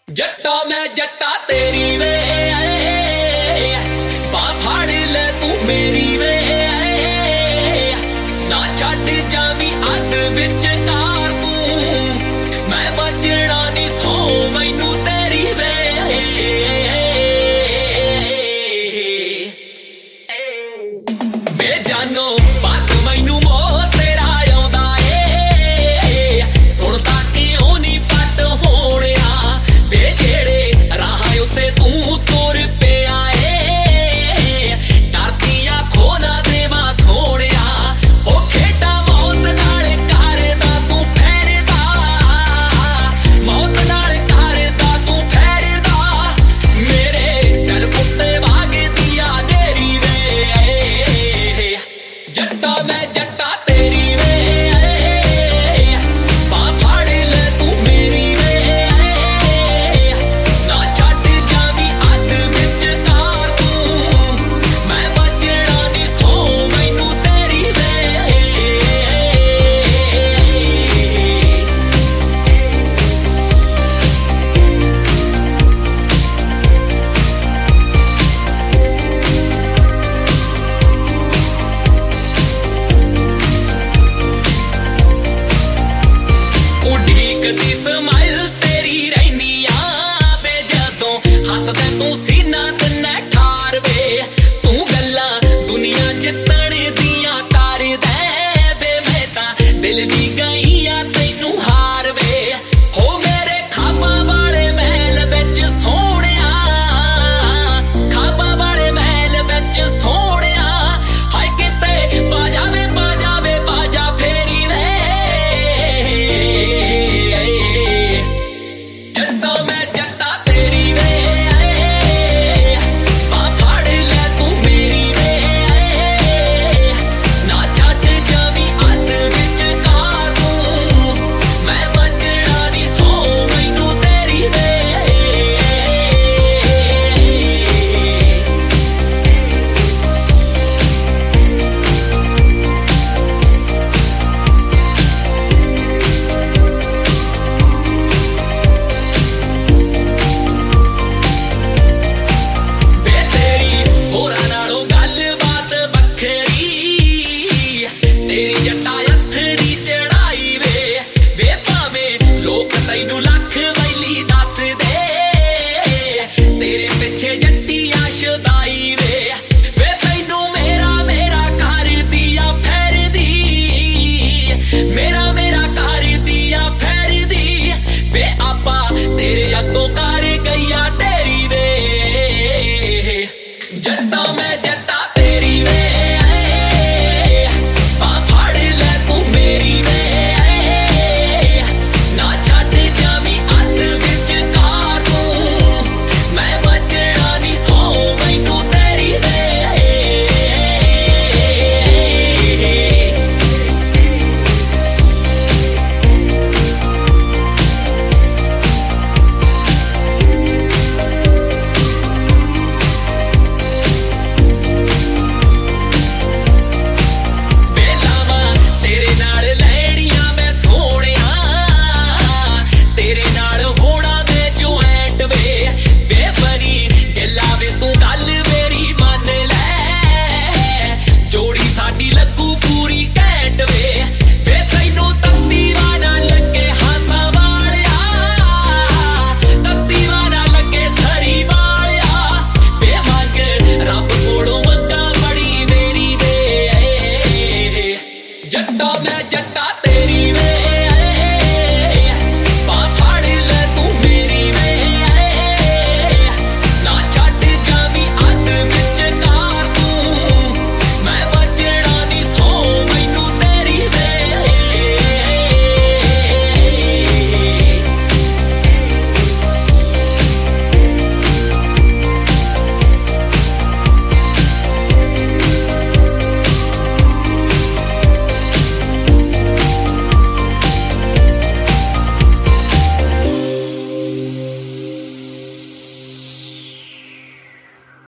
जट्टा मैं जट्टा तेरी वे बां फाड़ ले तू मेरी वे ना छड्ड जावी अध विचकार तू मैं बचना नहीं सौ मैनू तेरी वे जानो बात मैनू मोह तेरा आउंदा ए सुणदा क्यों नहीं पट होणिया वे जेड़े राह उत्ते तू तुर पिया ए डरदियां खो ना देवा सोहणिया ओ खेडा मौत नाल करदा तू फेरदा मौत नाल करदा तू फेरदा मेरे दिल कुत्ते वागदिया तेरी वे जट्टा मैं जट्टा तेरी वे बां फाड़ ले तू मेरी वे ना छड्ड जावी अध विचकार तू मैं बचना नहीं सौ मैनू तेरी वे उड़ीकदी स्माइल तेरी रहनी वे जदों हसदे तू सीना तन्ने ठार वे तू गल्लां दुनिया जितण दियां कर दे वे मैं तां दिल दी गईयां तैनू हार वे हो मेरे खाबां वाले महल विच सोहणिया खाबां वाले महल विच सोहणिया हाय किते पा जा फेरी वे जट्टा मैं जट्टा तेरी वे बां फाड़ ले तू मेरी वे ना छड्ड जावी अध विचकार तू मैं बचना नहीं सौ मैनू तेरी वे वे तेरी होरां नालों गलबात बखरी तेरी जट्टा अथरी चढ़ाई वे भावें लोक तैनू लख वैली दस दे तेरे पिछे जट्टियां शदाई वे तैनू मेरा मेरा कर दिया फेर दी मेरा कर दिया फेर दी वे आपा तेरे अगों